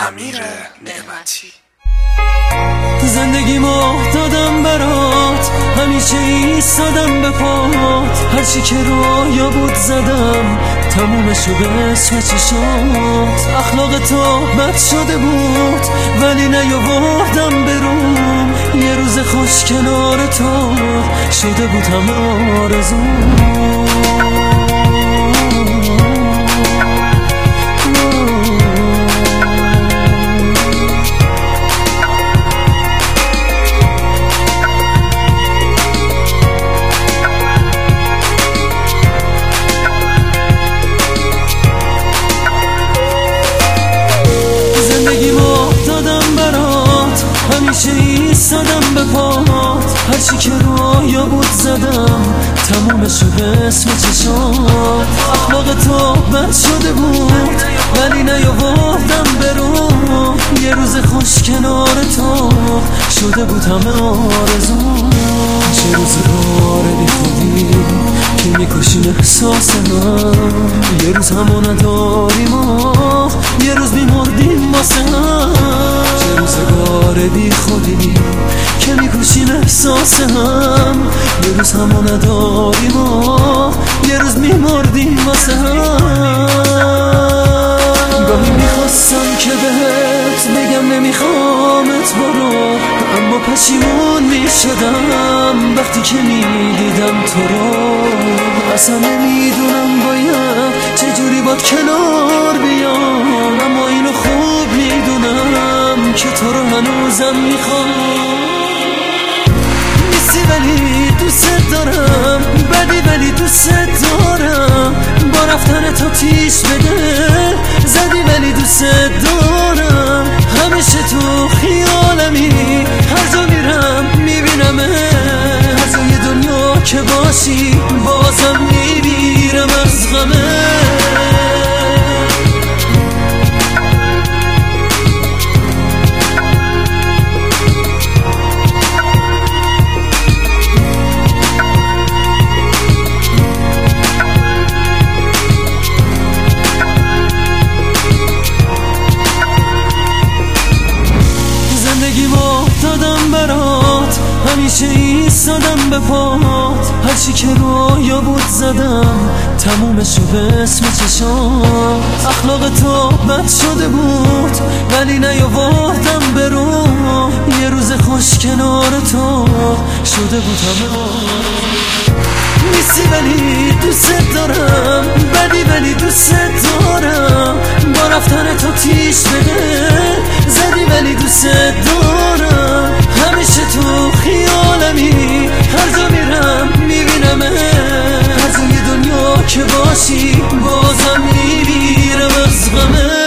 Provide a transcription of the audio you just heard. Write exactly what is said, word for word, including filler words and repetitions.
امیر نعمتی. زندگیمو دادم برات، همیشه ایستادم به پات، هرچی که رویا بود زدم تمومشو به اسم چشات. اخلاق تو بد شده بود ولی نیاوردم بروم، یه روز خوش کنار تو شده بود همه آرزوم. همیشه ایستادم به پات، هرچی که رویا بود زدم تمومشو به اسم چشات. اخلاق تو بد شده بود ولی نیاوردم برو، یه روز خوش کنار تو شده بود همه آرزوم. چه روزی باره بی خودی که میکشیم احساس هم، یه روز همو نداریم و یه روز میمردیم واسه هم. چه روزگار بی خودی که میکشیم احساس هم، یه روز همو نداریم و یه روز میمردیم واسه هم. گاهی میخواستم که بهت بگم نمیخوامت برو، اما پشیمون میشدم وقتی که میدیدم تو رو. اصلا نمیدونم باید چجوری باد کنار بیام، اما اینو خوب میدونم که تو رو هنوزم میخوام. نیستی ولی دوست دارم، بدی ولی دوست دارم، با رفتن تو تیش بده زدی ولی دوست دارم. همیشه تو خیالمی، هر جا میرم میبینم، هر جای دنیا که باشی بازم میمیرم از غمه. همیشه ایستادم به پات، هرچی که رویا بود زدم تمومشو به اسم چشات. اخلاق تو بد شده بود ولی نیاوردم برو، یه روز خوش کنار تو شده بود همه. نیستی ولی دوست دارم، بدی ولی دوست دارم، با رفتن تو تیش بده زدی ولی دوست دارم. همیشه تو خیالمی، هر جا میرم میبینم، هر جای دنیا که باشی بازم میمیرم از غمه.